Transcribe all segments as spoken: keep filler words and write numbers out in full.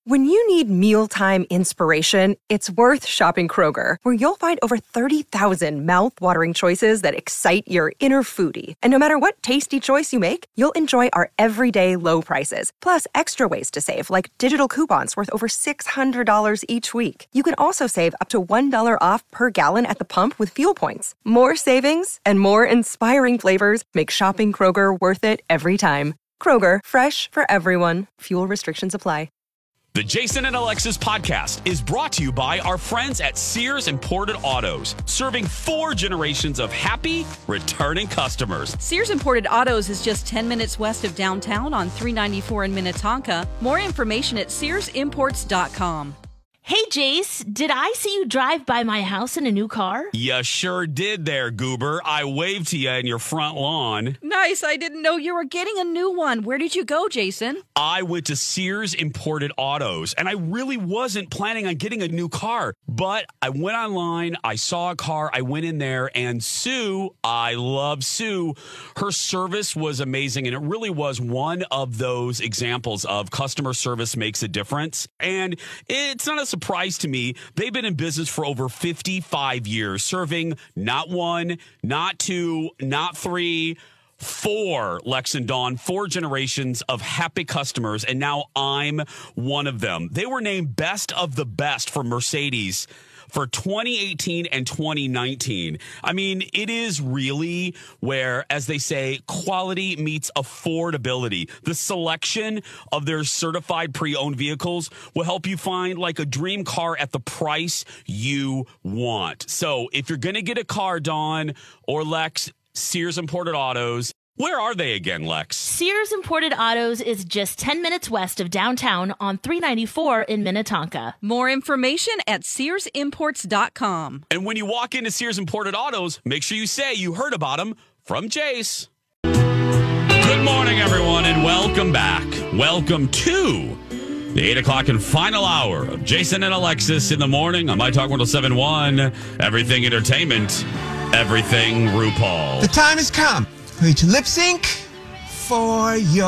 When you need mealtime inspiration, it's worth shopping Kroger, where you'll find over thirty thousand mouth-watering choices that excite your inner foodie. And no matter what tasty choice you make, you'll enjoy our everyday low prices, plus extra ways to save, like digital coupons worth over six hundred dollars each week. You can also save up to one dollar off per gallon at the pump with fuel points. More savings and more inspiring flavors make shopping Kroger worth it every time. Kroger, fresh for everyone. Fuel restrictions apply. The Jason and Alexis podcast is brought to you by our friends at Sears Imported Autos, serving four generations of happy, returning customers. Sears Imported Autos is just ten minutes west of downtown on three ninety-four in Minnetonka. More information at sears imports dot com. Hey, Jace, did I see you drive by my house in a new car? You sure did there, Goober. I waved to you in your front lawn. Nice. I didn't know you were getting a new one. Where did you go, Jason? I went to Sears Imported Autos, and I really wasn't planning on getting a new car. But I went online, I saw a car, I went in there, and Sue, I love Sue, her service was amazing, and it really was one of those examples of customer service makes a difference. And it's not a surprise to me. They've been in business for over fifty-five years, serving not one, not two, not three, four, Lex and Dawn, four generations of happy customers, and now I'm one of them. They were named Best of the Best for Mercedes for twenty eighteen and twenty nineteen. I mean, it is really where, as they say, quality meets affordability. The selection of their certified pre-owned vehicles will help you find like a dream car at the price you want. So if you're going to get a car, Dawn or Lex, Sears Imported Autos. Where are they again, Lex? Sears Imported Autos is just ten minutes west of downtown on three ninety-four in Minnetonka. More information at sears imports dot com. And when you walk into Sears Imported Autos, make sure you say you heard about them from Jace. Good morning, everyone, and welcome back. Welcome to the eight o'clock and final hour of Jason and Alexis in the morning on My Talk one oh seven point one. Everything Entertainment, everything RuPaul. The time has come for you to lip sync for your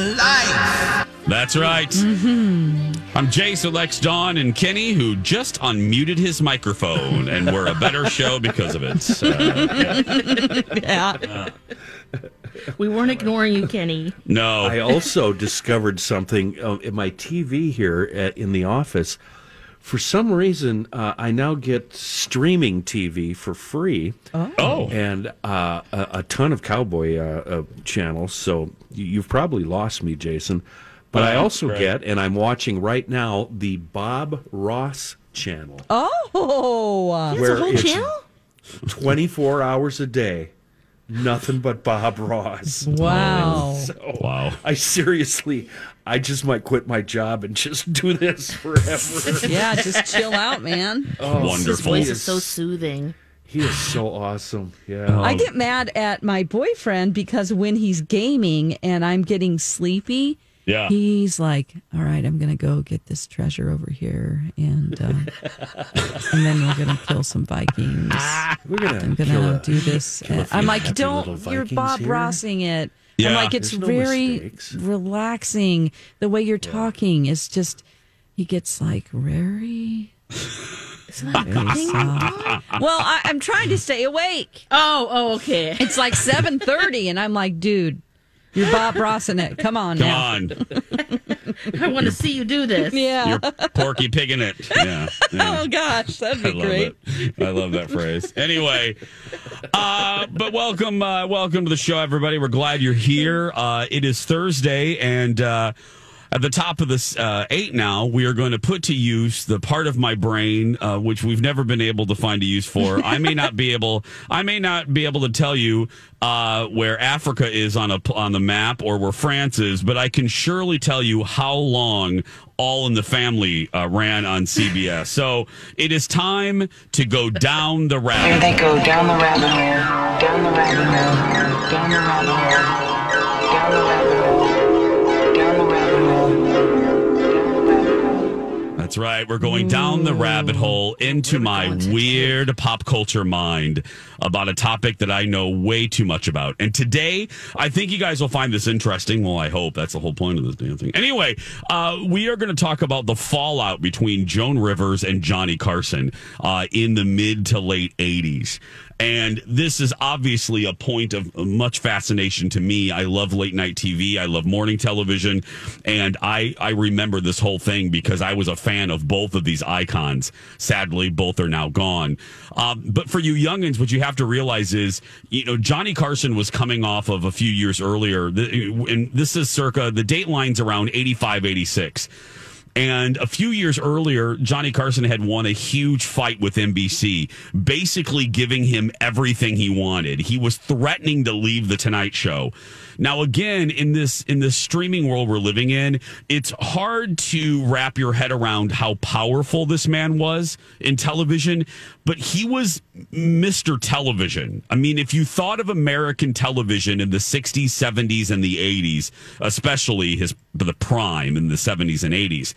life. That's right. Mm-hmm. I'm Jace, Alex, Dawn, and Kenny, who just unmuted his microphone, and we're a better show because of it. Uh, yeah. yeah. Uh, we weren't ignoring you, Kenny. No. I also discovered something uh, in my T V here at, in the office. For some reason, uh, I now get streaming T V for free. Oh. oh. And uh, a, a ton of cowboy uh, uh, channels. So you've probably lost me, Jason. But oh, I also great. get, and I'm watching right now, the Bob Ross channel. Oh. There's a whole channel? twenty-four hours a day. Nothing but Bob Ross. Wow. So wow. I seriously, I just might quit my job and just do this forever. Yeah, just chill out, man. Oh, wonderful. His voice is so soothing. He is so awesome. Yeah. Um, I get mad at my boyfriend because when he's gaming and I'm getting sleepy, yeah. he's like, all right, I'm going to go get this treasure over here. And uh, and then we're going to kill some Vikings. We're gonna I'm going to do this. kill a few I'm like, happy don't, little you're Vikings Bob here. Rossing it. Yeah. I'm like, it's There's no very mistakes. relaxing. The way you're talking is just, he gets like very... Very soft. Well, I, I'm trying to stay awake. Oh, oh, okay. It's like seven thirty, and I'm like, dude, you're Bob Rossing it. Come on Come now. on. I want to see you do this. Yeah. You're Porky Pigging it. Yeah. yeah. Oh, gosh, that'd I be love great. it. I love that phrase. Anyway, uh, but welcome, uh, welcome to the show, everybody. We're glad you're here. Uh, it is Thursday, and uh, at the top of this uh, eight now, we are going to put to use the part of my brain uh, which we've never been able to find a use for. I may not be able, I may not be able to tell you uh, where Africa is on a on the map or where France is, but I can surely tell you how long All in the Family uh, ran on C B S. So it is time to go down the rabbit hole. Here they go down the rabbit hole, down the rabbit hole, down the rabbit hole, down the rabbit hole, down the rabbit hole. That's right. We're going down the rabbit hole into my weird pop culture mind about a topic that I know way too much about. And today, I think you guys will find this interesting. Well, I hope. That's the whole point of this damn thing. Anyway, uh, we are going to talk about the fallout between Joan Rivers and Johnny Carson uh, in the mid to late eighties. And this is obviously a point of much fascination to me. I love late night T V. I love morning television. And I, I remember this whole thing because I was a fan of both of these icons. Sadly, both are now gone. Um, but for you youngins, what you have to realize is, you know, Johnny Carson was coming off of a few years earlier. And this is circa, the date line's around eighty-five, eighty-six. And a few years earlier, Johnny Carson had won a huge fight with N B C, basically giving him everything he wanted. He was threatening to leave The Tonight Show. Now, again, in this in this streaming world we're living in, it's hard to wrap your head around how powerful this man was in television, but he was Mister Television. I mean, if you thought of American television in the sixties, seventies, and the eighties, especially his the prime in the seventies and eighties,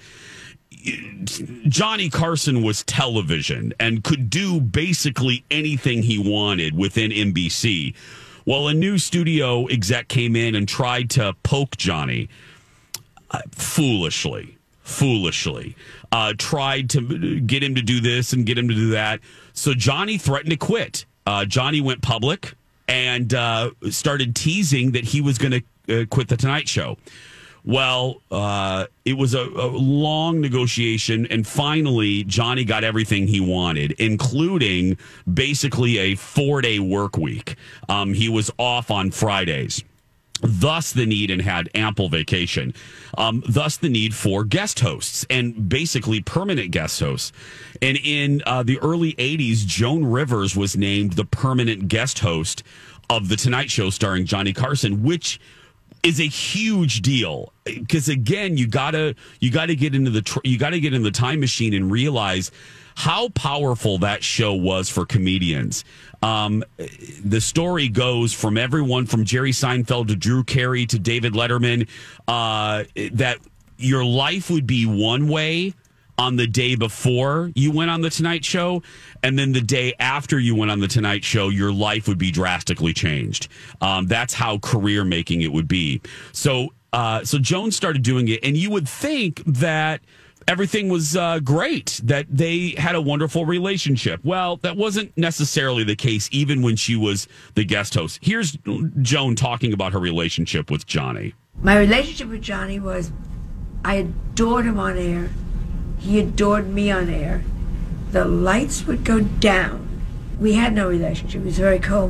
Johnny Carson was television and could do basically anything he wanted within N B C. Well, a new studio exec came in and tried to poke Johnny uh, foolishly, foolishly, uh, tried to get him to do this and get him to do that. So Johnny threatened to quit. Uh, Johnny went public and uh, started teasing that he was going to uh, quit The Tonight Show. Well, uh, it was a, a long negotiation, and finally, Johnny got everything he wanted, including basically a four-day work week. Um, he was off on Fridays. Thus the need, and had ample vacation. Um, thus the need for guest hosts, and basically permanent guest hosts. And in uh, the early eighties, Joan Rivers was named the permanent guest host of The Tonight Show starring Johnny Carson, which is a huge deal, because again, you gotta you gotta get into the tr- you gotta get in the time machine and realize how powerful that show was for comedians. Um, the story goes from everyone from Jerry Seinfeld to Drew Carey to David Letterman, uh, that your life would be one way on the day before you went on The Tonight Show, and then the day after you went on The Tonight Show, your life would be drastically changed. Um, that's how career-making it would be. So, uh, so Joan started doing it, and you would think that everything was uh, great, that they had a wonderful relationship. Well, that wasn't necessarily the case, even when she was the guest host. Here's Joan talking about her relationship with Johnny. My relationship with Johnny was, I adored him on air. He adored me on air. The lights would go down. We had no relationship. He was a very cold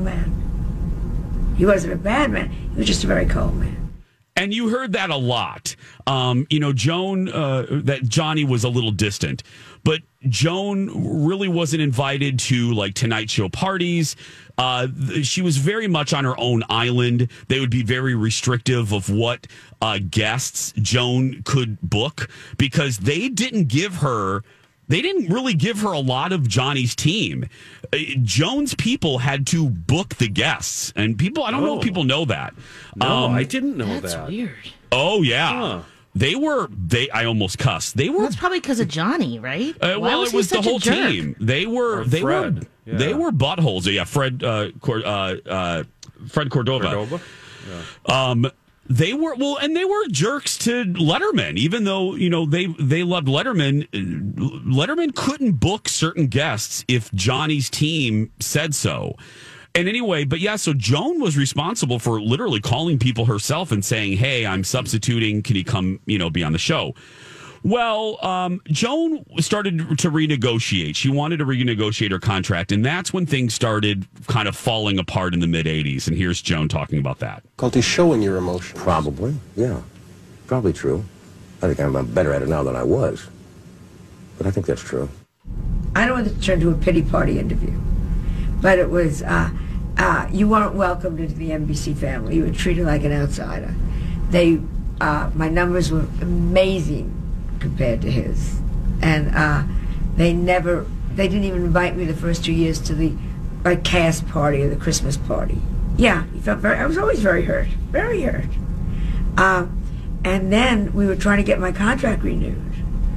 man. He wasn't a bad man. He was just a very cold man. And you heard that a lot. Um, you know, Joan, uh, that Johnny was a little distant. But Joan really wasn't invited to, like, Tonight Show parties. Uh, she was very much on her own island. They would be very restrictive of what uh, guests Joan could book, because they didn't give her, they didn't really give her a lot of Johnny's team. Uh, Joan's people had to book the guests, and people, I don't oh. know if people know that. No, um, I didn't know That's that. That's weird. Oh, yeah. Huh. They were, they, I almost cussed. They were. That's probably because of Johnny, right? Uh, well, was it was the whole jerk? team. They were, Or they Fred. were, Yeah. they were buttholes. Yeah, Fred, uh, Cor- uh, uh, Fred Cordova. Cordova? Yeah. Um, they were, well, and they were jerks to Letterman, even though, you know, they, they loved Letterman. Letterman couldn't book certain guests if Johnny's team said so. And anyway, but yeah, so Joan was responsible for literally calling people herself and saying, hey, I'm substituting. Can you come, you know, be on the show? Well, um, Joan started to renegotiate. She wanted to renegotiate her contract, and that's when things started kind of falling apart in the mid-eighties. And here's Joan talking about that. Difficulty showing your emotions. Probably, yeah. Probably true. I think I'm better at it now than I was. But I think that's true. I don't want to turn to a pity party interview, but it was, uh, uh, you weren't welcomed into the N B C family. You were treated like an outsider. They, uh, my numbers were amazing compared to his. And uh, they never, they didn't even invite me the first two years to the like cast party or the Christmas party. Yeah, he felt very, I was always very hurt, very hurt. Uh, and then we were trying to get my contract renewed.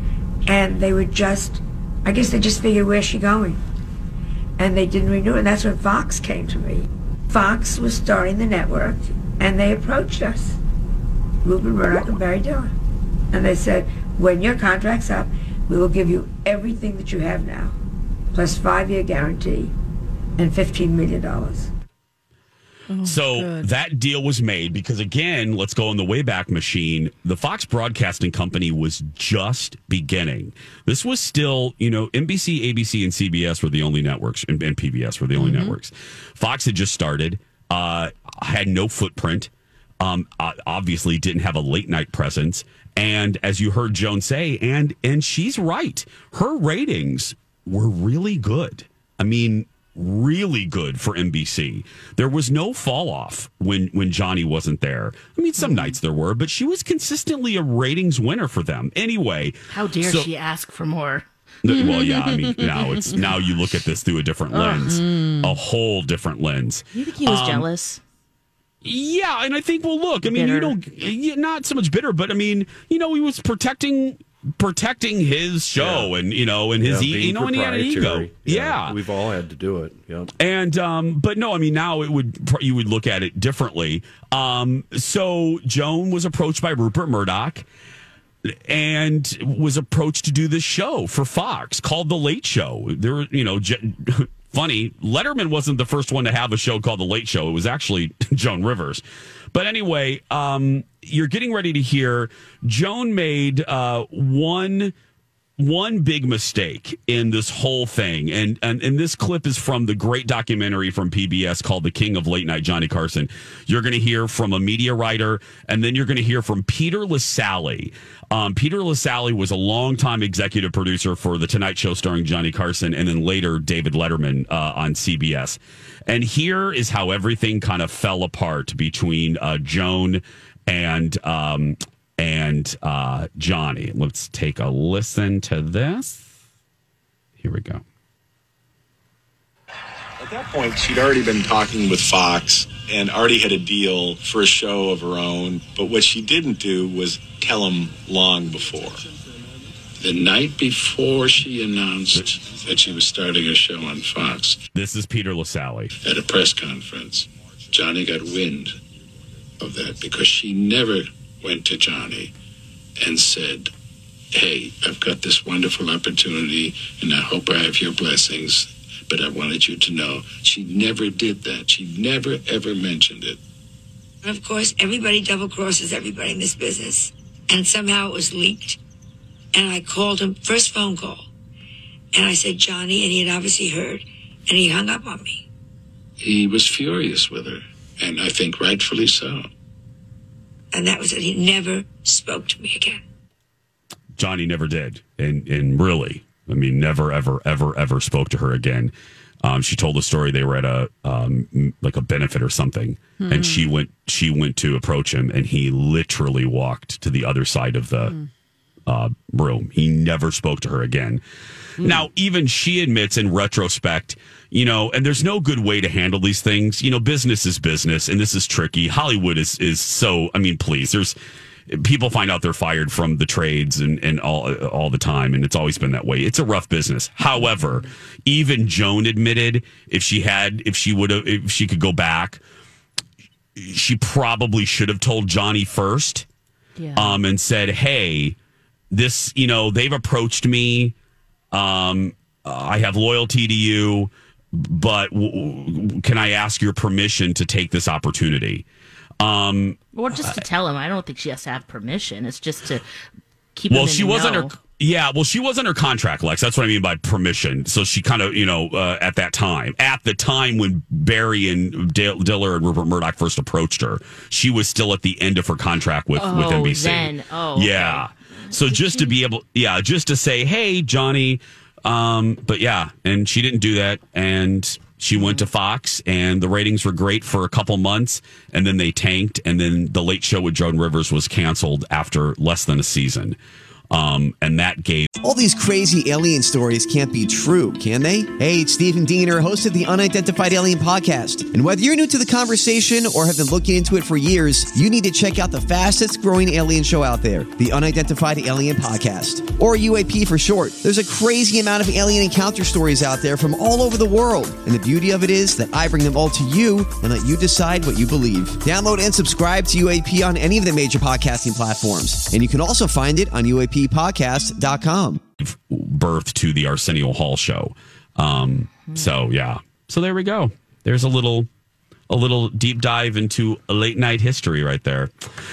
and they were just, I guess they just figured, where's she going? And they didn't renew it, and that's when Fox came to me. Fox was starting the network, and they approached us, Rupert Murdoch and Barry Diller. And they said, when your contract's up, we will give you everything that you have now, plus five-year guarantee and fifteen million dollars. Oh, so good. That deal was made because, again, let's go in the Wayback Machine. The Fox Broadcasting Company was just beginning. This was still, you know, N B C, A B C, and C B S were the only networks, and, and P B S were the only mm-hmm. networks. Fox had just started, uh, had no footprint, um, uh, obviously didn't have a late night presence. And as you heard Joan say, and and she's right, her ratings were really good. I mean, really good for N B C. There was no fall off when when Johnny wasn't there. I mean, some nights there were, but she was consistently a ratings winner for them. Anyway, how dare so, she ask for more? Well, yeah, I mean, now it's now you look at this through a different lens, mm. a whole different lens. You think he was um, jealous? Yeah, and I think, well, look, I mean, bitter. you know, not so much bitter, but I mean, you know, he was protecting. protecting his show yeah. and you know and his yeah, e- you know and he had an ego yeah, yeah we've all had to do it yeah and um but no I mean now it would you would look at it differently. Um so Joan was approached by Rupert Murdoch and was approached to do this show for Fox called The Late Show. There you know j- funny, Letterman wasn't the first one to have a show called The Late Show. It was actually Joan Rivers. But anyway, um, you're getting ready to hear Joan made uh, one one big mistake in this whole thing. And, and and this clip is from the great documentary from P B S called The King of Late Night, Johnny Carson. You're going to hear from a media writer, and then you're going to hear from Peter LaSalle. Um, Peter LaSalle was a longtime executive producer for The Tonight Show starring Johnny Carson, and then later David Letterman uh, on C B S. And here is how everything kind of fell apart between uh, Joan and um, and uh, Johnny. Let's take a listen to this. Here we go. At that point, she'd already been talking with Fox and already had a deal for a show of her own. But what she didn't do was tell him long before. The night before she announced that she was starting a show on Fox. This is Peter LaSalle. At a press conference, Johnny got wind of that because she never went to Johnny and said, hey, I've got this wonderful opportunity and I hope I have your blessings, but I wanted you to know. She never did that. She never, ever mentioned it. And of course, everybody double crosses everybody in this business. And somehow it was leaked. And I called him, first phone call. And I said, Johnny, and he had obviously heard. And he hung up on me. He was furious with her. And I think rightfully so. And that was it. He never spoke to me again. Johnny never did. And and really, I mean, never, ever, ever, ever spoke to her again. Um, she told the story they were at a um, like a benefit or something, mm. and she went she went to approach him, and he literally walked to the other side of the mm. uh, room. He never spoke to her again. Mm. Now, even she admits in retrospect, you know, and there's no good way to handle these things. You know, business is business, and this is tricky. Hollywood is is so. I mean, please, there's. People find out they're fired from the trades and, and all all the time, and it's always been that way. It's a rough business. However, even Joan admitted if she had, if she would have, if she could go back, she probably should have told Johnny first, yeah. um, and said, "Hey, this, you know, they've approached me. Um, I have loyalty to you, but w- w- can I ask your permission to take this opportunity?" Um, or just to tell him. I don't think she has to have permission. It's just to keep well, him in she the was know. under. Yeah, well, she was under contract, Lex. That's what I mean by permission. So she kind of, you know, uh, at that time, at the time when Barry and Dale, Diller and Rupert Murdoch first approached her, she was still at the end of her contract with, oh, with N B C. Then. Oh, okay. Yeah. So just to be able, yeah, just to say, hey, Johnny, um, but yeah, and she didn't do that, and she went to Fox, and the ratings were great for a couple months, and then they tanked, and then The Late Show with Joan Rivers was canceled after less than a season. Um, and that gave All these crazy alien stories can't be true, can they? Hey, it's Stephen Diener, host of the Unidentified Alien Podcast. And whether you're new to the conversation or have been looking into it for years, you need to check out the fastest growing alien show out there, the Unidentified Alien Podcast, or U A P for short. There's a crazy amount of alien encounter stories out there from all over the world. And the beauty of it is that I bring them all to you and let you decide what you believe. Download and subscribe to U A P on any of the major podcasting platforms. And you can also find it on U A P podcast dot com. Birth to the Arsenio Hall show. Um, so yeah. So there we go. There's a little a little deep dive into a late night history right there.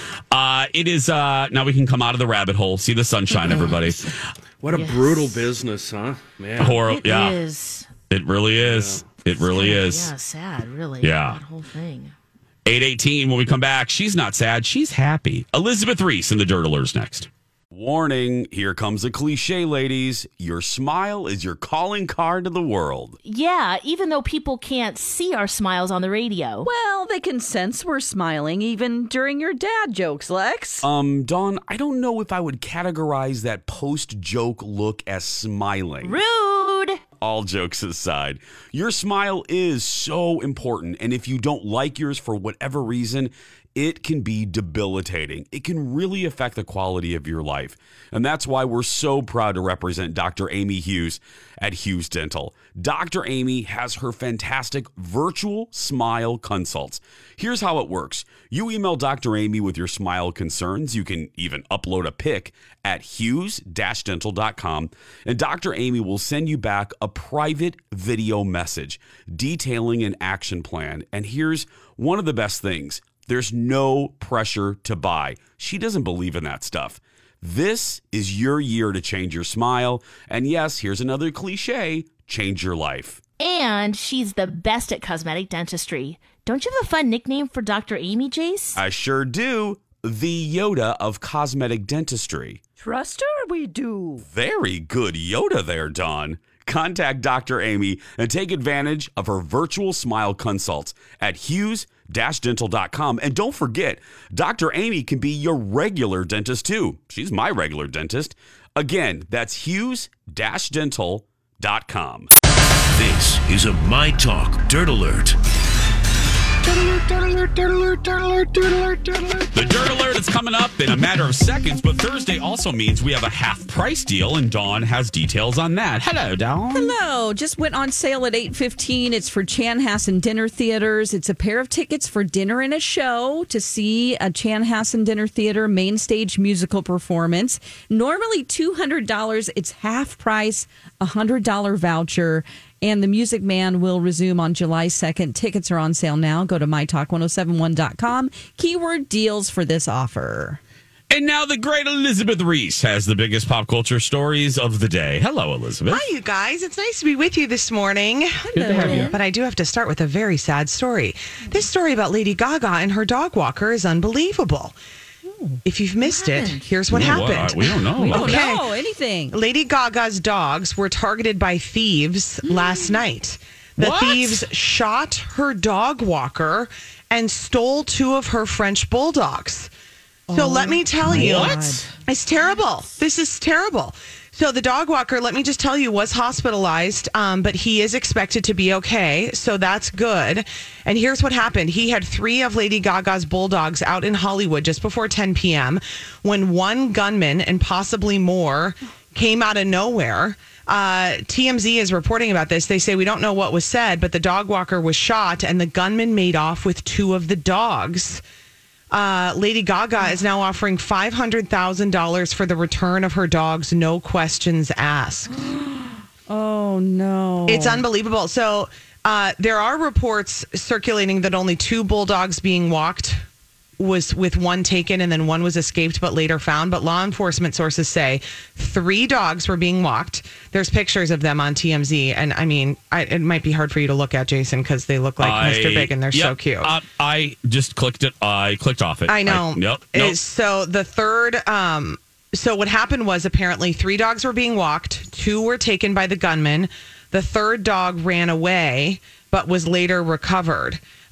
Uh, it is uh, now we can come out of the rabbit hole, see the sunshine, everybody. What a Yes. brutal business, huh? Man. Horrible. It Yeah. is. It really is. It really is. Yeah, sad, really. Yeah. That whole thing. eight eighteen, when we come back, she's not sad, she's happy. Elizabeth Reese in the Dirt Alerts next. Warning, here comes a cliche, ladies. Your smile is your calling card to the world. Yeah, even though people can't see our smiles on the radio. Well, they can sense we're smiling even during your dad jokes, Lex. Um, Dawn, I don't know if I would categorize that post-joke look as smiling. Rude! All jokes aside, your smile is so important, and if you don't like yours for whatever reason, it can be debilitating. It can really affect the quality of your life. And that's why we're so proud to represent Doctor Amy Hughes at Hughes Dental. Doctor Amy has her fantastic virtual smile consults. Here's how it works. You email Doctor Amy with your smile concerns. You can even upload a pic at hughes dash dental dot com, and Doctor Amy will send you back a private video message detailing an action plan. And here's one of the best things. There's no pressure to buy. She doesn't believe in that stuff. This is your year to change your smile. And yes, here's another cliche, change your life. And she's the best at cosmetic dentistry. Don't you have a fun nickname for Doctor Amy, Jace? I sure do. The Yoda of cosmetic dentistry. Trust her, we do. Very good Yoda there, Dawn. Contact Doctor Amy and take advantage of her virtual smile consults at hughes dash dental dot com. And don't forget, Doctor Amy can be your regular dentist too. She's my regular dentist. Again, that's hughes dash dental dot com. This is a My Talk Dirt Alert. The Dirt Alert is coming up in a matter of seconds, but Thursday also means we have a half price deal, and Dawn has details on that. Hello, Dawn. Hello. Just went on sale at eight fifteen. It's for Chanhassen Dinner Theaters. It's a pair of tickets for dinner and a show to see a Chanhassen Dinner Theater main stage musical performance. Normally two hundred dollars. It's half price, a one hundred dollars voucher. And the Music Man will resume on July second. Tickets are on sale now. Go to my talk ten seventy-one dot com. Keyword deals for this offer. And now the great Elizabeth Reese has the biggest pop culture stories of the day. Hello, Elizabeth. Hi, you guys. It's nice to be with you this morning. Good to have you. But I do have to start with a very sad story. This story about Lady Gaga and her dog walker is unbelievable. If you've missed it, here's what No, happened. what? We don't know. We don't Okay. know anything. Lady Gaga's dogs were targeted by thieves last night. The What? thieves shot her dog walker and stole two of her French bulldogs. So let me tell you, What? it's terrible. This is terrible. So the dog walker, let me just tell you, was hospitalized, um, but he is expected to be okay. So that's good. And here's what happened. He had three of Lady Gaga's bulldogs out in Hollywood just before ten p.m. when one gunman and possibly more came out of nowhere. Uh, T M Z is reporting about this. They say, we don't know what was said, but the dog walker was shot and the gunman made off with two of the dogs. Uh, Lady Gaga is now offering five hundred thousand dollars for the return of her dogs, no questions asked. Oh, no. It's unbelievable. So uh, there are reports circulating that only two bulldogs being walked was with one taken and then one was escaped but later found. But law enforcement sources say three dogs were being walked. There's pictures of them on T M Z. And I mean, I, it might be hard for you to look at, Jason, because they look like I- Mister Big and they're so yep, cute. Uh, I just clicked it. I clicked off it. I know. I, yep. Is- Nope. So the third, um, so what happened was apparently three dogs were being walked. Two were taken by the gunman. The third dog ran away, but was later recovered.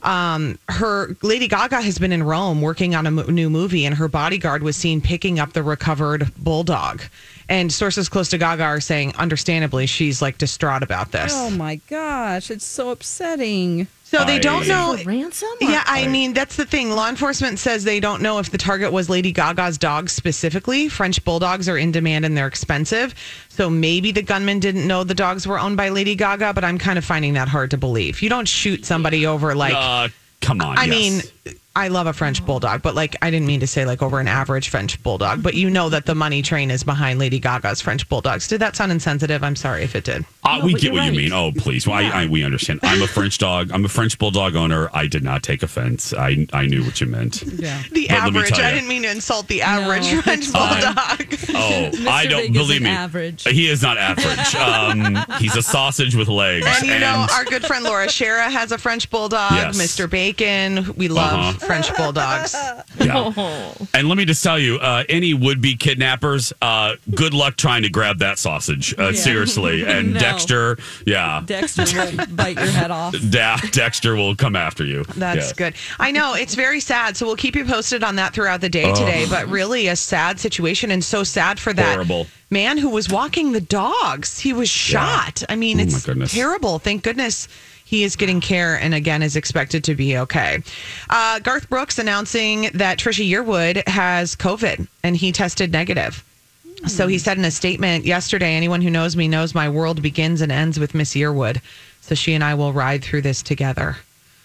Um, her Lady Gaga has been in Rome working on a mo- new movie, and her bodyguard was seen picking up the recovered bulldog. And sources close to Gaga are saying, understandably, she's like distraught about this. Oh my gosh, it's so upsetting. So they don't know. Ransom? Yeah, I mean, that's the thing. Law enforcement says they don't know if the target was Lady Gaga's dog specifically. French bulldogs are in demand and they're expensive. So maybe the gunman didn't know the dogs were owned by Lady Gaga, but I'm kind of finding that hard to believe. You don't shoot somebody over like. Uh, come on. I yes. mean, I love a French bulldog, but like, I didn't mean to say like over an average French bulldog, but you know that the money train is behind Lady Gaga's French bulldogs. Did that sound insensitive? I'm sorry if it did. Uh, No, we but get you're what right. you mean. Oh, please. Well, I, I, we understand. I'm a French dog. I'm a French bulldog owner. I did not take offense. I I knew what you meant. Yeah. The But let me average. tell I you- didn't mean to insult the average No, French it's bulldog. Oh, Mister I don't Big believe isn't me. average. He is not average. Um, he's a sausage with legs. And you know, our good friend Laura Shera has a French bulldog. Yes. Mister Bacon. We love Uh-huh. French bulldogs. Yeah. And let me just tell you, uh, any would-be kidnappers, uh, good luck trying to grab that sausage. Uh, Yeah. Seriously. And No. Dexter, yeah. Dexter will bite your head off. Da- Dexter will come after you. That's Yes. good. I know it's very sad. So we'll keep you posted on that throughout the day Oh. today. But really a sad situation, and so sad for that Horrible. man who was walking the dogs. He was shot. I mean, Oh, my it's goodness. terrible. Thank goodness he is getting care and again is expected to be okay. Uh, Garth Brooks announcing that Trisha Yearwood has COVID and he tested negative. So he said in a statement yesterday, anyone who knows me knows my world begins and ends with Miss Yearwood. So she and I will ride through this together.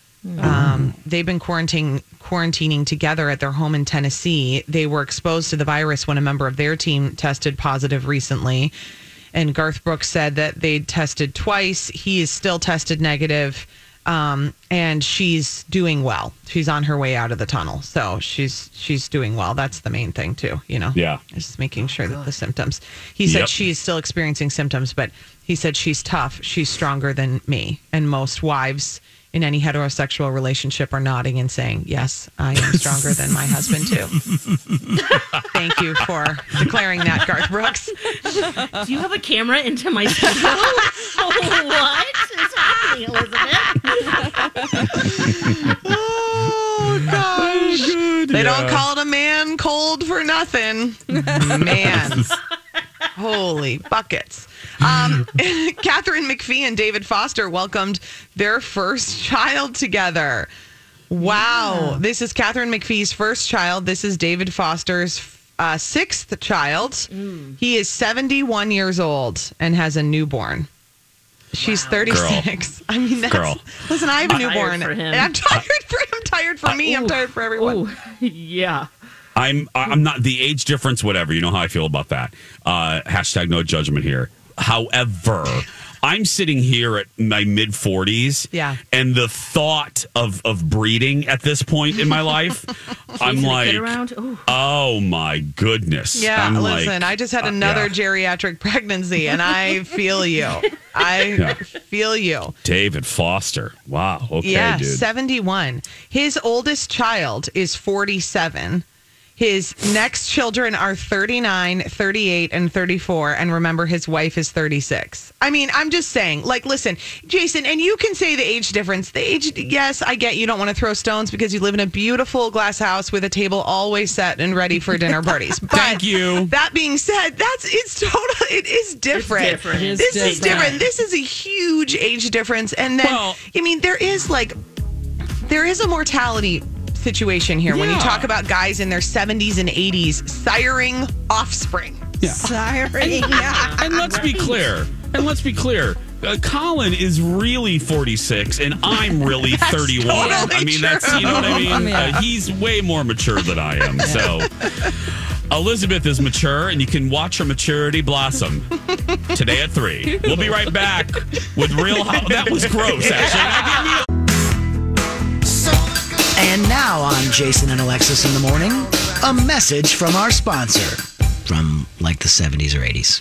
Um, they've been quarantining quarantining together at their home in Tennessee. They were exposed to the virus when a member of their team tested positive recently. And Garth Brooks said that they tested twice. He is still tested negative. Um, and she's doing well. She's on her way out of the tunnel. So she's she's doing well. That's the main thing too, you know. Yeah. Just making sure that the symptoms. He said Yep. she's still experiencing symptoms, but he said she's tough. She's stronger than me. And most wives in any heterosexual relationship are nodding and saying, yes, I am stronger than my husband too. Thank you for declaring that, Garth Brooks. Do you have a camera into my studio? What is happening, Elizabeth? Oh, gosh. Good, They yeah. don't call it a man cold for nothing. Man. Holy buckets. Um, Catherine McPhee and David Foster welcomed their first child together. Wow. Yeah. This is Catherine McPhee's first child. This is David Foster's uh, sixth child. Mm. He is seventy-one years old and has a newborn. She's thirty-six. I mean, that's, Girl. listen, I have a I'm tired newborn. for him. And I'm tired for I'm tired for me. I'm Ooh. tired for everyone. Ooh, yeah. I'm I'm not the age difference, whatever. You know how I feel about that. Uh, hashtag no judgment here. However, I'm sitting here at my mid forties, Yeah. and the thought of of breeding at this point in my life, I'm Chasing a like, kid around? Ooh. oh my goodness. Yeah, I'm listen, like, I just had uh, another yeah. geriatric pregnancy, and I feel you. I Yeah. feel you. David Foster. Wow. Okay, yeah, dude. seventy-one. His oldest child is forty-seven. His next children are thirty-nine, thirty-eight, and thirty-four. And remember, his wife is thirty-six. I mean, I'm just saying, like, listen, Jason, and you can say the age difference. The age, yes, I get you don't want to throw stones because you live in a beautiful glass house with a table always set and ready for dinner parties. But Thank you. that being said, that's it's total. It is different. It's different. It is this is different. different. This is a huge age difference. And then, Well- I mean, there is like, there is a mortality situation here when you Yeah. talk about guys in their seventies and eighties siring offspring. Yeah. Siren. Yeah. And let's be clear. And let's be clear. Uh, Colin is really forty-six, and I'm really thirty-one. totally I mean, that's you know what I mean. Yeah. Uh, he's way more mature than I am. So, Elizabeth is mature, and you can watch her maturity blossom today at three. We'll be right back with real. Ho- that was gross, actually. I didn't mean- And now on Jason and Alexis in the Morning, a message from our sponsor from like the seventies or eighties.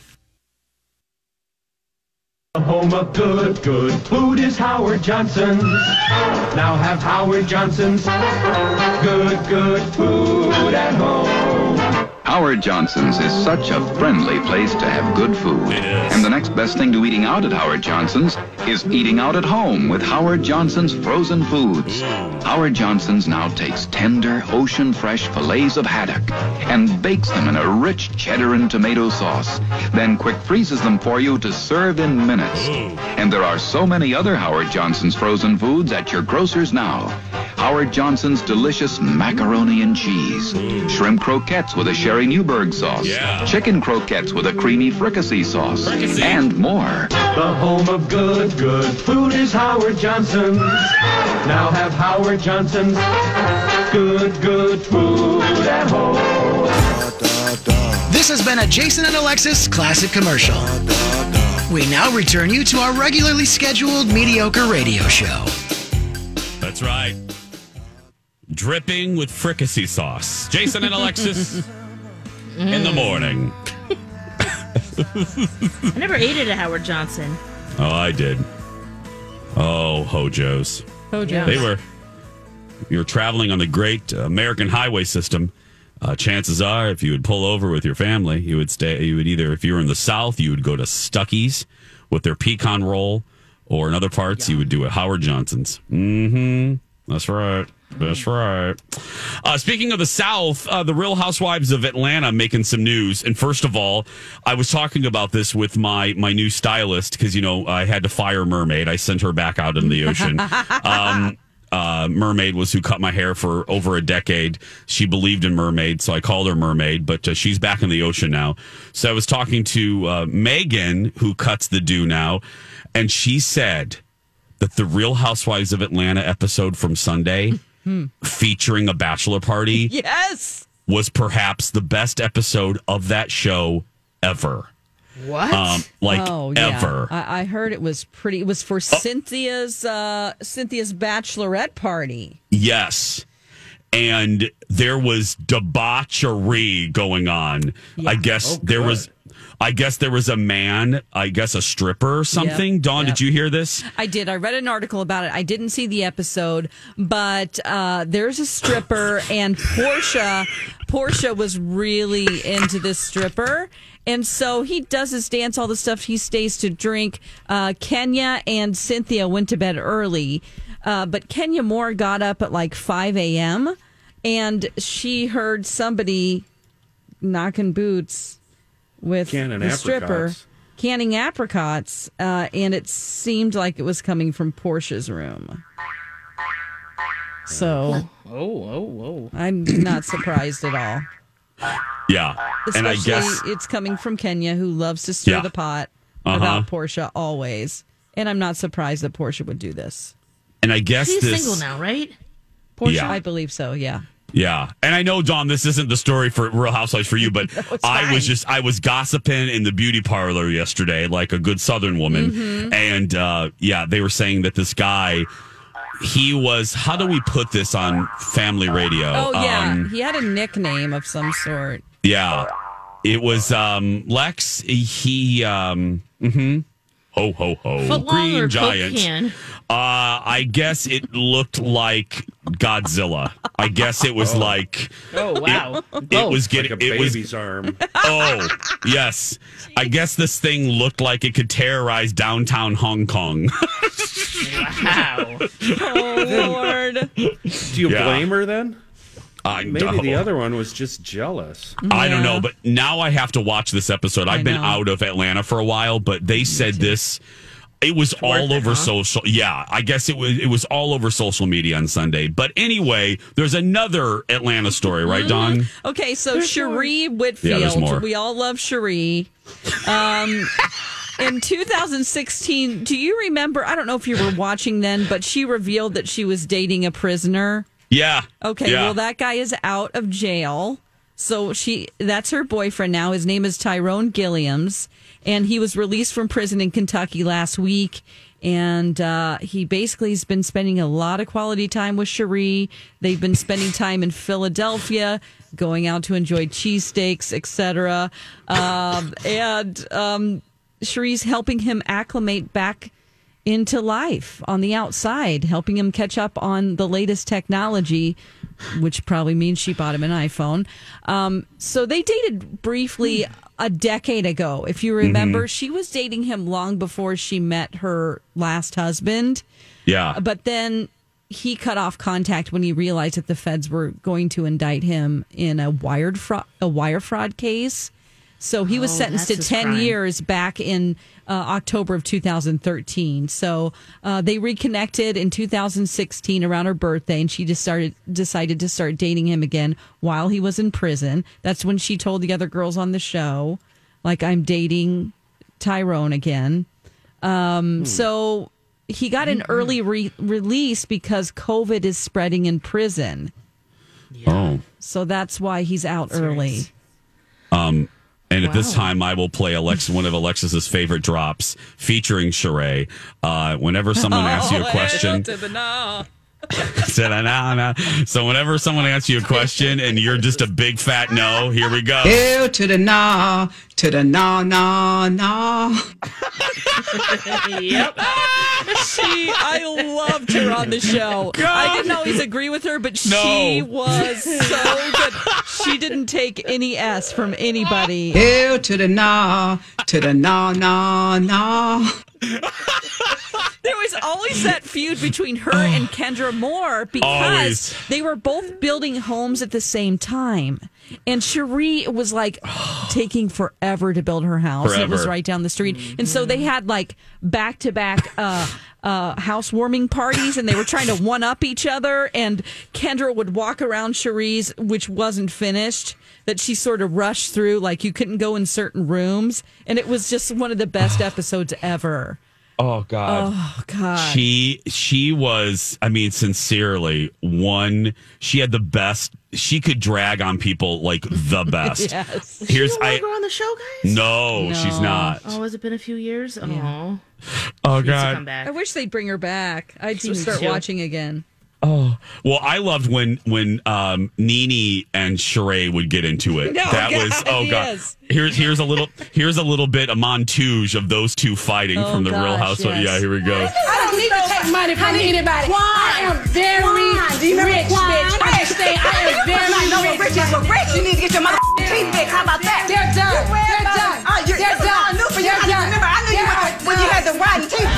The home of good, good food is Howard Johnson's. Now have Howard Johnson's good, good food at home. Howard Johnson's is such a friendly place to have good food. And the next best thing to eating out at Howard Johnson's is eating out at home with Howard Johnson's frozen foods. Howard Johnson's now takes tender, ocean-fresh fillets of haddock and bakes them in a rich cheddar and tomato sauce, then quick freezes them for you to serve in minutes. And there are so many other Howard Johnson's frozen foods at your grocer's now. Howard Johnson's delicious macaroni and cheese, shrimp croquettes with a Sherry Newberg sauce, Yeah. chicken croquettes with a creamy fricassee sauce, Fricassee. and more. The home of good, good food is Howard Johnson's. Now have Howard Johnson's good, good food at home. This has been a Jason and Alexis classic commercial. We now return you to our regularly scheduled mediocre radio show. That's right. Dripping with fricassee sauce. Jason and Alexis in the morning. I never ate it at Howard Johnson. Oh, I did. Oh, Hojos. Hojos. They were. You were traveling on the great American highway system. Uh, chances are, if you would pull over with your family, you would stay. You would either, if you were in the South, you would go to Stuckey's with their pecan roll, or in other parts, you would do at Howard Johnson's. Mm-hmm. That's right. That's right. Uh, speaking of the South, uh, the Real Housewives of Atlanta making some news. And first of all, I was talking about this with my my new stylist because, you know, I had to fire Mermaid. I sent her back out in the ocean. um, uh, Mermaid was who cut my hair for over a decade. She believed in Mermaid, so I called her Mermaid, but uh, she's back in the ocean now. So I was talking to uh, Megan, who cuts the do now, and she said that the Real Housewives of Atlanta episode from Sunday featuring a bachelor party Yes. was perhaps the best episode of that show ever. What? Um, like oh, yeah. ever. I, I heard it was pretty. It was for Cynthia's uh, Cynthia's bachelorette party. Yes. And there was debauchery going on. Yeah. I guess Oh, there good. was I guess there was a man, I guess a stripper or something. Yep, Dawn, yep. did you hear this? I did. I read an article about it. I didn't see the episode, but uh, there's a stripper, and Portia, Portia was really into this stripper, and so he does his dance, all the stuff. He stays to drink. Uh, Kenya and Cynthia went to bed early, uh, but Kenya Moore got up at like five a.m. and she heard somebody knocking boots with Canning the stripper apricots. canning apricots, uh, and it seemed like it was coming from Portia's room. So, oh, oh, oh, I'm not surprised at all. Yeah. Especially, and I guess it's coming from Kenya, who loves to stir Yeah. the pot Uh-huh. about Portia always, and I'm not surprised that Portia would do this. and I guess She's this single now, right? Portia, Yeah. I believe so. Yeah. Yeah. And I know, Dawn, this isn't the story for Real Housewives for you, but it's I fine. was just, I was gossiping in the beauty parlor yesterday, like a good Southern woman. Mhm. And, uh, yeah, they were saying that this guy, he was, how do we put this on family radio? Oh yeah, Um, he had a nickname of some sort. yeah. It was, um, Lex, he, um, mm-hmm. Ho, ho, ho. Footlong Green or Coke Giant. can? Uh, I guess it looked like Godzilla. I guess it was like. Oh, wow. It, it was getting. Like a it was. baby's arm. Oh, yes. I guess this thing looked like it could terrorize downtown Hong Kong. Wow. Oh Lord. Do you Yeah. blame her then? I Maybe know. the other one was just jealous. I don't Yeah. know, but now I have to watch this episode. I've I been know. out of Atlanta for a while, but they said this. It was all it, over huh? social. Yeah, I guess it was. It was all over social media on Sunday. But anyway, there's another Atlanta story, right, Dawn? Okay, so Cherie Yeah, there's Whitfield, more. we all love Cherie. Um, in two thousand sixteen, do you remember? I don't know if you were watching then, but she revealed that she was dating a prisoner. Yeah. Okay, Yeah. well, that guy is out of jail. So she that's her boyfriend now. His name is Tyrone Gilliams, and he was released from prison in Kentucky last week. And uh, he basically has been spending a lot of quality time with Cherie. They've been spending time in Philadelphia, going out to enjoy cheesesteaks, et cetera. Um, and um, Cherie's helping him acclimate back into life on the outside, helping him catch up on the latest technology which probably means she bought him an iPhone. Um, so they dated briefly a decade ago. If you remember, mm-hmm. she was dating him long before she met her last husband. Yeah. But then he cut off contact when he realized that the feds were going to indict him in a wired fraud, a wire fraud case. So he was oh, sentenced to ten crime. years back in uh, October of two thousand thirteen. So uh, they reconnected in two thousand sixteen around her birthday, and she just started decided to start dating him again while he was in prison. That's when she told the other girls on the show, like, I'm dating Tyrone again. Um, hmm. So he got an early re- release because COVID is spreading in prison. Yeah. Oh. So that's why he's out that's early. Right. Um. And wow. at this time, I will play Alexa, one of Alexis's favorite drops featuring Sheree. Uh, whenever someone oh, asks you a question. So whenever someone asks you a question and you're just a big fat no, here we go. Ew to the no, to the no, no, no. Yep. She, I loved her on the show. God. I didn't always agree with her, but no. she was so good. She didn't take any S from anybody. Ew to the no, to the no, no, no. There was always that feud between her and Kendra Moore because always. They were both building homes at the same time. And Cherie was like taking forever to build her house. Forever. It was right down the street. Mm-hmm. And so they had like back to back housewarming parties, and they were trying to one up each other. And Kendra would walk around Cherie's, which wasn't finished, that she sort of rushed through, like you couldn't go in certain rooms. And it was just one of the best episodes ever. Oh God! Oh God! She she was. I mean, sincerely, one. She had the best. She could drag on people like the best. Yes. Is Here's she no I. longer on the show, guys? No, No. she's not. Oh, has it been a few years? Oh, Yeah. Oh She needs to God! come back. I wish they'd bring her back. I'd Me start too. watching again. Oh well, I loved when when um, Nene and Sheree would get into it. No, that God, was oh God. yes. Here's here's a little here's a little bit a montage of those two fighting Oh, from the Real gosh, Housewives. yes. Yeah, here we go. I don't need to take money from anybody. I am very rich, bitch. Understand? I am very I know what rich. rich is, but rich, you need to get your mother teeth fixed. How about that? They're done. They're done. Oh, you're, They're that's done. all I knew for you. I They're didn't remember. I knew you They're went to, when you had the rotten teeth.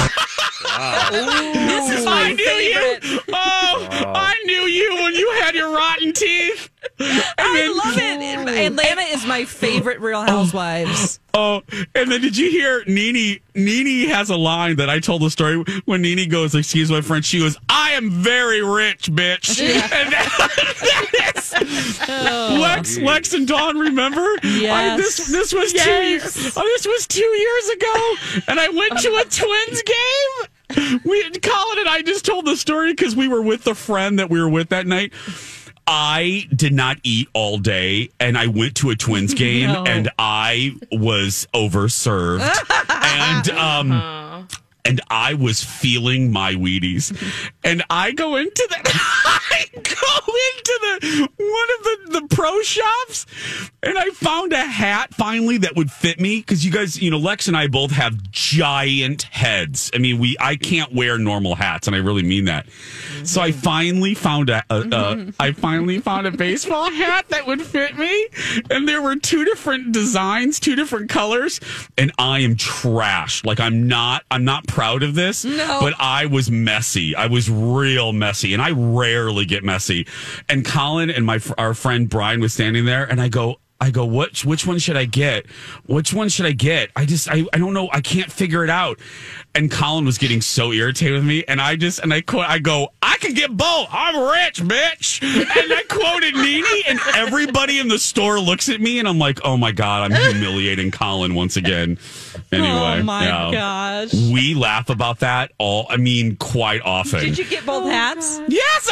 This is my I knew favorite. you. Oh, I knew you when you had your rotten teeth. I love it. Atlanta is my favorite Real Housewives. Oh, and then did you hear Nene? Nene has a line that I told the story when Nene goes, "Excuse my French." She goes, "I am very rich, bitch." And that, that is, Oh. Lex, Lex, and Dawn. Remember? Yes. I, this this was Yes. two years. Oh, this was two years ago, and I went to a Twins game. We, Colin and I just told the story because we were with the friend that we were with that night. I did not eat all day, and I went to a Twins game, No. and I was overserved, and um, and I was feeling my Wheaties, and I go into the, I go into the one of the the pro shops, and I found a hat finally that would fit me because you guys, you know, Lex and I both have giant heads. I mean, we I can't wear normal hats, and I really mean that. So I finally found a, a, a I finally found a baseball hat that would fit me, and there were two different designs, two different colors, and I am trashed. Like I'm not I'm not proud of this, No. but I was messy. I was real messy, and I rarely get messy. And Colin and my fr- our friend Brian was standing there, and I go. I go, which which one should I get? Which one should I get? I just, I, I don't know. I can't figure it out. And Colin was getting so irritated with me. And I just, and I quote, I go, I can get both. I'm rich, bitch. And I quoted Nene, and everybody in the store looks at me, and I'm like, oh my God, I'm humiliating Colin once again. Anyway. Oh my yeah. gosh. We laugh about that all, I mean, quite often. Did you get both hats? Yes,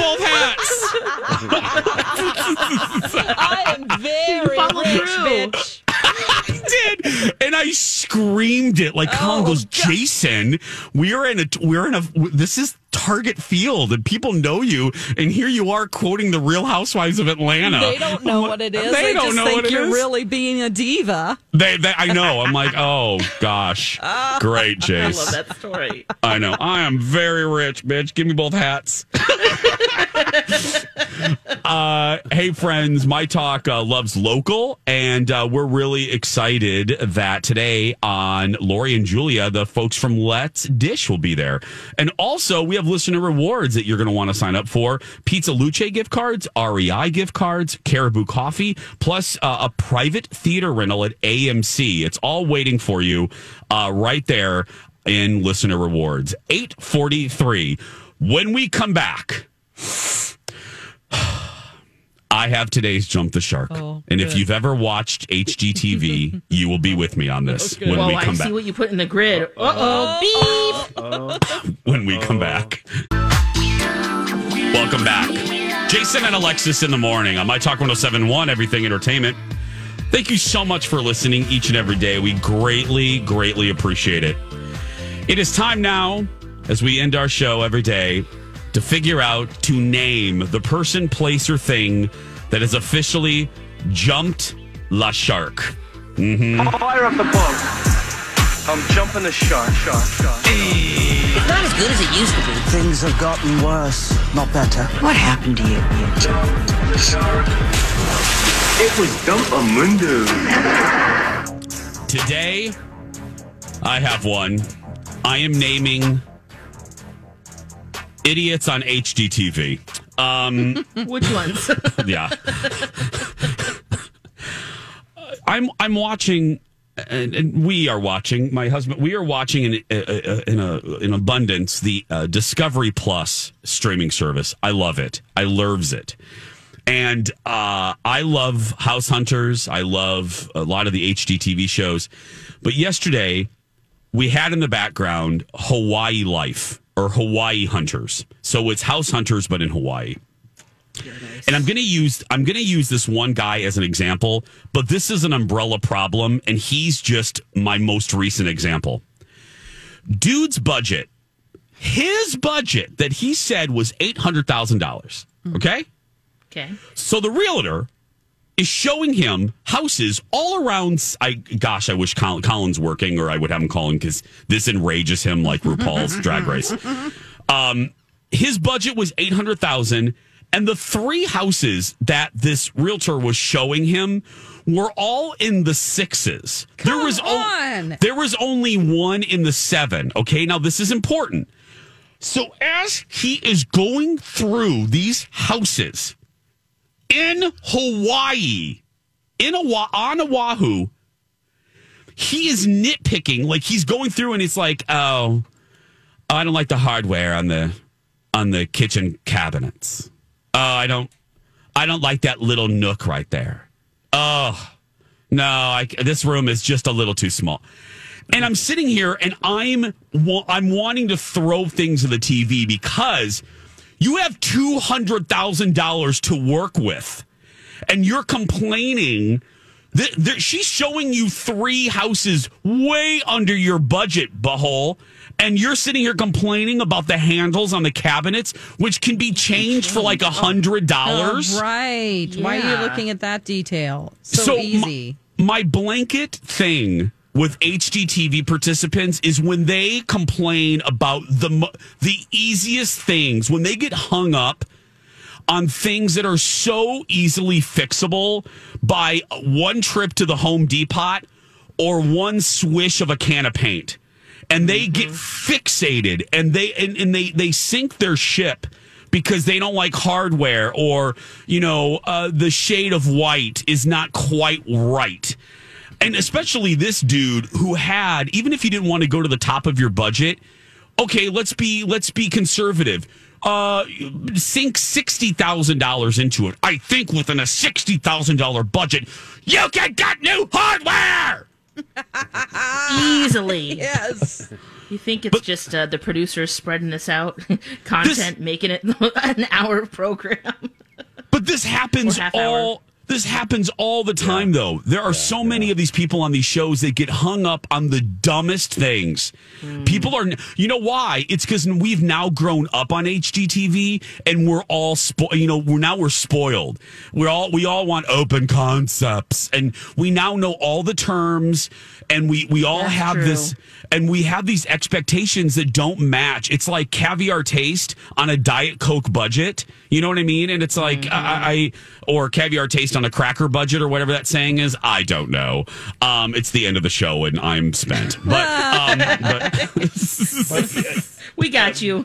I got both hats. I am very follow rich, through. bitch. I did, and I screamed it like Colin Oh, goes, God. Jason, we're in a, we're in a, this is Target Field, and people know you, and here you are quoting the Real Housewives of Atlanta. They don't know what it is. They, They, don't just know think what it you're is. really being a diva. They, they, I know. I'm like, oh gosh, great, I Jace. love that story. I know. I am very rich, bitch. Give me both hats. Uh, hey, friends, My Talk uh, loves local, and uh, we're really excited that today on Lori and Julia, the folks from Let's Dish will be there. And also, we have listener rewards that you're going to want to sign up for. Pizza Luce gift cards, R E I gift cards, Caribou Coffee, plus uh, a private theater rental at A M C. It's all waiting for you uh, right there in listener rewards. eight forty-three. When we come back, I have today's Jump the Shark. Oh, and if you've ever watched H G T V, you will be with me on this okay. when Whoa, we come I back. see what you put in the grid. Uh-oh, Uh-oh. Beep! When we come back. Welcome back. Jason and Alexis in the morning on My Talk one oh seven point one, Everything Entertainment. Thank you so much for listening each and every day. We greatly, greatly appreciate it. It is time now, as we end our show every day, to figure out, to name the person, place, or thing that has officially jumped La Shark. Mm-hmm. Fire up the boat. I'm jumping the shark, shark, shark. It's not as good as it used to be. Things have gotten worse, not better. What happened to you? It was Dumpamundo. Today, I have one. I am naming idiots on H G T V. Um, Which ones? Yeah. I'm I'm watching, and, and we are watching. My husband, we are watching in uh, in a in abundance the uh, Discovery Plus streaming service. I love it. I loves it, and uh, I love House Hunters. I love a lot of the H G T V shows. But yesterday, we had in the background Hawaii Life or Hawaii Hunters. So it's House Hunters, but in Hawaii. Nice. And I'm going to use I'm going to use this one guy as an example, but this is an umbrella problem, and he's just my most recent example. Dude's budget, his budget that he said was eight hundred thousand dollars. Okay? Okay. So the realtor is showing him houses all around. I gosh, I wish Colin, Colin's working, or I would have him calling because this enrages him like RuPaul's Drag Race. Um, his budget was eight hundred thousand dollars. And the three houses that this realtor was showing him were all in the sixes. Come there was on. O- there was only one in the seven. Okay, now this is important. So as he is going through these houses in Hawaii, in Oahu, on Oahu, he is nitpicking. Like he's going through and it's like, oh, I don't like the hardware on the on the kitchen cabinets. Oh, I don't, I don't like that little nook right there. Oh, no, I, this room is just a little too small. And I'm sitting here and I'm, I'm wanting to throw things at the T V because you have two hundred thousand dollars to work with, and you're complaining that, that she's showing you three houses way under your budget, butthole. And you're sitting here complaining about the handles on the cabinets, which can be changed for like a hundred dollars. Oh, right. Yeah. Why are you looking at that detail? So, so easy. My, my blanket thing with H G T V participants is when they complain about the the easiest things, when they get hung up on things that are so easily fixable by one trip to the Home Depot or one swish of a can of paint. And they mm-hmm. get fixated and they and, and they, they sink their ship because they don't like hardware, or, you know, uh, the shade of white is not quite right. And especially this dude who had, even if you didn't want to go to the top of your budget, okay, let's be let's be conservative. Uh, sink sixty thousand dollars into it. I think within a sixty thousand dollars budget, you can get new hardware. Easily. Yes. You think it's but, just uh, the producers spreading this out, content, this, making it an hour program? But this happens all. This happens all the time, yeah. though. There are yeah, so many yeah. of these people on these shows that get hung up on the dumbest things. Mm. People are, you know why? It's because we've now grown up on H G T V, and we're all, spo- you know, we're now we're spoiled. We're all we all want open concepts, and we now know all the terms, and we we all That's have true. this, and we have these expectations that don't match. It's like caviar taste on a Diet Coke budget. You know what I mean? And it's like mm-hmm. I, I or caviar taste on a cracker budget or whatever that saying is. I don't know. Um, it's the end of the show and I'm spent. But, um, but we got you.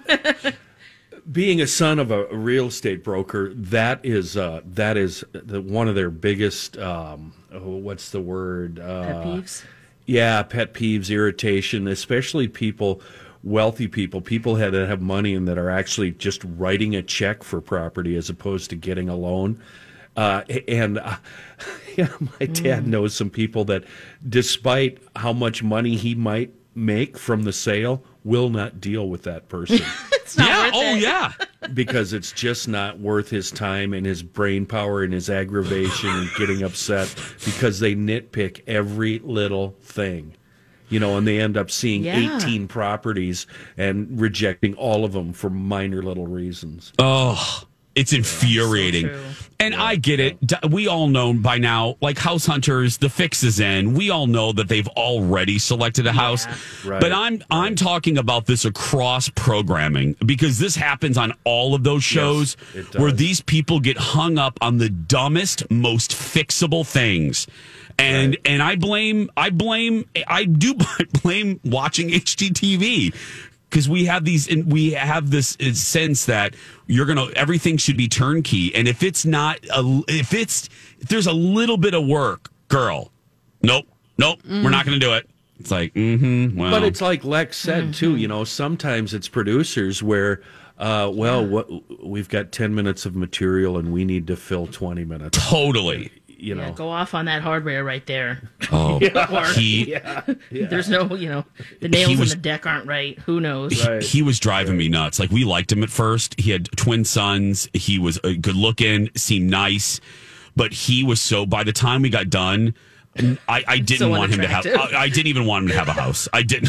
Being a son of a real estate broker, that is uh, that is the, one of their biggest. Um, oh, what's the word? Uh, pet peeves. Yeah, pet peeves, irritation, especially people. Wealthy people, people that have money and that are actually just writing a check for property as opposed to getting a loan. Uh, and uh, yeah, my dad mm. knows some people that, despite how much money he might make from the sale, will not deal with that person. It's not yeah, worth oh it. yeah, because it's just not worth his time and his brain power and his aggravation and getting upset because they nitpick every little thing. You know, and they end up seeing yeah. eighteen properties and rejecting all of them for minor little reasons. Oh, it's infuriating. So and yeah. I get it. We all know by now, like House Hunters, the fix is in. We all know that they've already selected a house. Yeah. Right. But I'm right. I'm talking about this across programming because this happens on all of those shows yes, where these people get hung up on the dumbest, most fixable things. And right. and I blame I blame I do blame watching H G T V because we have these we have this sense that you're gonna everything should be turnkey, and if it's not a, if it's if there's a little bit of work, girl, nope, nope, mm. we're not gonna do it. It's like, mm-hmm. Well, but it's like Lex said mm-hmm. too. You know, sometimes it's producers where. Uh, well, yeah. what, we've got ten minutes of material and we need to fill twenty minutes. Totally. You know, yeah, go off on that hardware right there. Oh, yeah. he, yeah. Yeah. There's no, you know, the nails was, in the deck aren't right. Who knows? Right. He, he was driving me nuts. Like, we liked him at first. He had twin sons. He was uh, good looking, seemed nice, but he was so. By the time we got done, I, I didn't so want him to have. I, I didn't even want him to have a house. I didn't.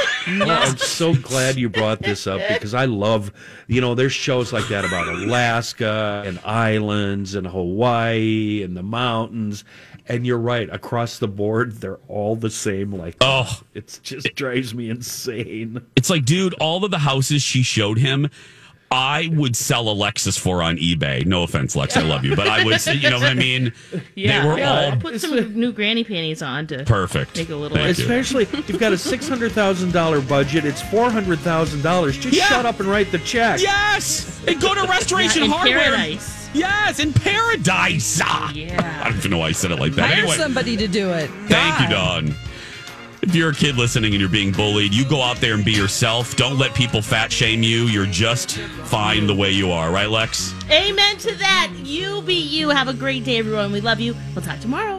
I'm so glad you brought this up because I love, you know, there's shows like that about Alaska and islands and Hawaii and the mountains. And you're right, across the board, they're all the same. Like, oh, it just drives me insane. It's like, dude, all of the houses she showed him, I would sell a Lexus for on eBay. No offense, Lex, I love you, but I would, you know what I mean? Yeah, they were yeah. all I'll put some new granny panties on to perfect. Make a little. Thank Especially, you. you've got a six hundred thousand dollars budget. It's four hundred thousand dollars. Just yeah. shut up and write the check. Yes, and go to Restoration yeah, in Hardware. Paradise. Yes, in Paradise. Yeah. I don't even know why I said it like that. Hire Anyway, somebody to do it. Thank God. you, Dawn. If you're a kid listening and you're being bullied, you go out there and be yourself. Don't let people fat shame you. You're just fine the way you are. Right, Lex? Amen to that. You be you. Have a great day, everyone. We love you. We'll talk tomorrow.